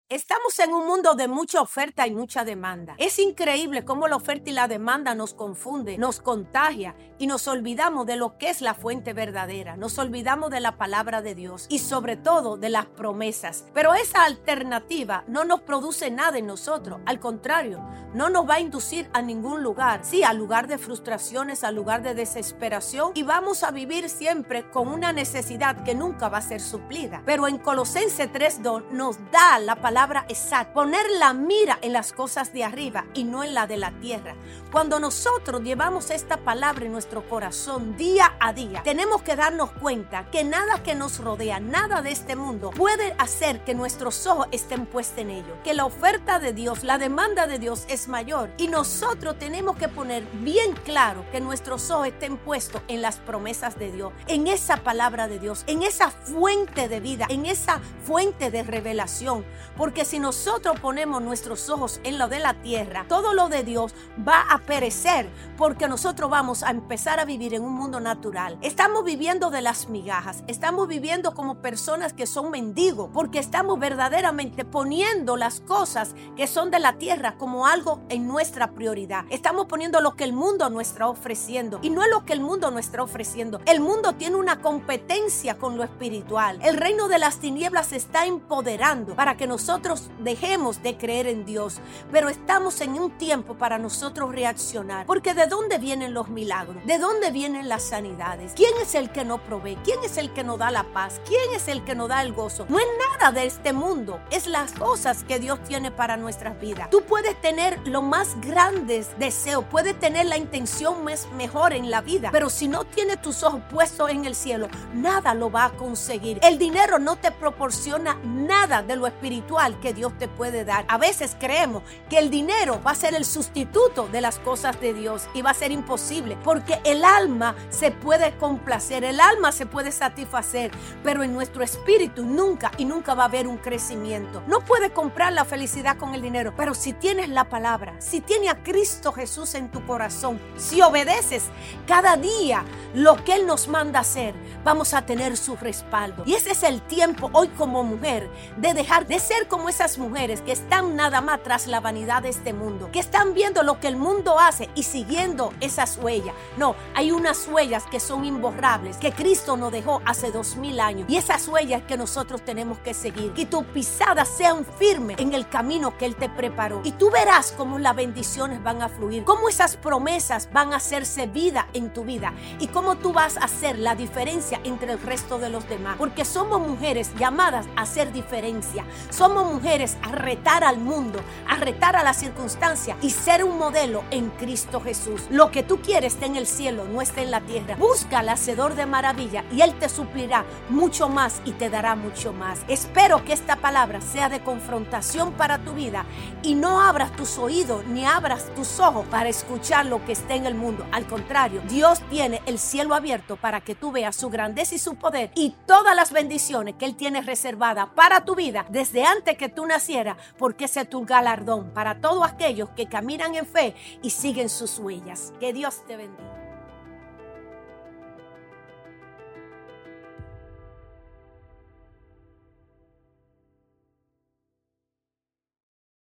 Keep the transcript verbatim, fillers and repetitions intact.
Estamos en un mundo de mucha oferta y mucha demanda. Es increíble cómo la oferta y la demanda nos confunde, nos contagia y nos olvidamos de lo que es la fuente verdadera. Nos olvidamos de la palabra de Dios y sobre todo de las promesas. Pero esa alternativa no nos produce nada en nosotros. Al contrario, no nos va a inducir a ningún lugar. Sí, al lugar de frustraciones, al lugar de desesperación, y vamos a vivir siempre con una necesidad que nunca va a ser suplida. Pero en Colosenses tres dos nos da la palabra exacta, poner la mira en las cosas de arriba y no en la de la tierra. Cuando nosotros llevamos esta palabra en nuestro corazón día a día, tenemos que darnos cuenta que nada que nos rodea, nada de este mundo puede hacer que nuestros ojos estén puestos en ello, que la oferta de Dios, la demanda de Dios es mayor, y nosotros tenemos que poner bien claro que nuestros ojos estén puestos en las promesas de Dios, en esa palabra de Dios, en esa fuente de vida, en esa fuente de revelación. Porque si nosotros ponemos nuestros ojos en lo de la tierra, todo lo de Dios va a perecer, porque nosotros vamos a empezar a vivir en un mundo natural. Estamos viviendo de las migajas, estamos viviendo como personas que son mendigos, porque estamos verdaderamente poniendo las cosas que son de la tierra como algo en nuestra prioridad. Estamos poniendo lo que el mundo nos está ofreciendo, y no es lo que el mundo nos está ofreciendo. El mundo tiene una competencia con lo espiritual. El reino de las tinieblas se está empoderando para que nosotros Nosotros dejemos de creer en Dios, pero estamos en un tiempo para nosotros reaccionar, porque ¿de dónde vienen los milagros? ¿De dónde vienen las sanidades? ¿Quién es el que nos provee? ¿Quién es el que nos da la paz? ¿Quién es el que nos da el gozo? No es nada de este mundo, es las cosas que Dios tiene para nuestras vidas. Tú puedes tener los más grandes deseos, puedes tener la intención más mejor en la vida, pero si no tienes tus ojos puestos en el cielo, nada lo va a conseguir. El dinero no te proporciona nada de lo espiritual que Dios te puede dar. A veces creemos que el dinero va a ser el sustituto de las cosas de Dios, y va a ser imposible, porque el alma se puede complacer, el alma se puede satisfacer, pero en nuestro espíritu nunca y nunca va a haber un crecimiento. No puedes comprar la felicidad con el dinero, pero si tienes la palabra, si tienes a Cristo Jesús en tu corazón, si obedeces cada día lo que Él nos manda hacer, vamos a tener su respaldo. Y ese es el tiempo hoy como mujer de dejar de ser como esas mujeres que están nada más tras la vanidad de este mundo, que están viendo lo que el mundo hace y siguiendo esas huellas. No, hay unas huellas que son imborrables, que Cristo nos dejó hace dos mil años, y esas huellas que nosotros tenemos que seguir. Que tus pisadas sean firmes en el camino que Él te preparó, y tú verás cómo las bendiciones van a fluir, cómo esas promesas van a hacerse vida en tu vida, y cómo tú vas a hacer la diferencia entre el resto de los demás, porque somos mujeres llamadas a hacer diferencia. Somos mujeres a retar al mundo, a retar a la circunstancia y ser un modelo en Cristo Jesús. Lo que tú quieres está en el cielo, no está en la tierra. Busca al hacedor de maravilla y Él te suplirá mucho más y te dará mucho más. Espero que esta palabra sea de confrontación para tu vida, y no abras tus oídos ni abras tus ojos para escuchar lo que está en el mundo. Al contrario, Dios tiene el cielo abierto para que tú veas su grandeza y su poder y todas las bendiciones que Él tiene reservadas para tu vida desde antes que tú nacieras, porque ese es tu galardón para todos aquellos que caminan en fe y siguen sus huellas. Que Dios te bendiga.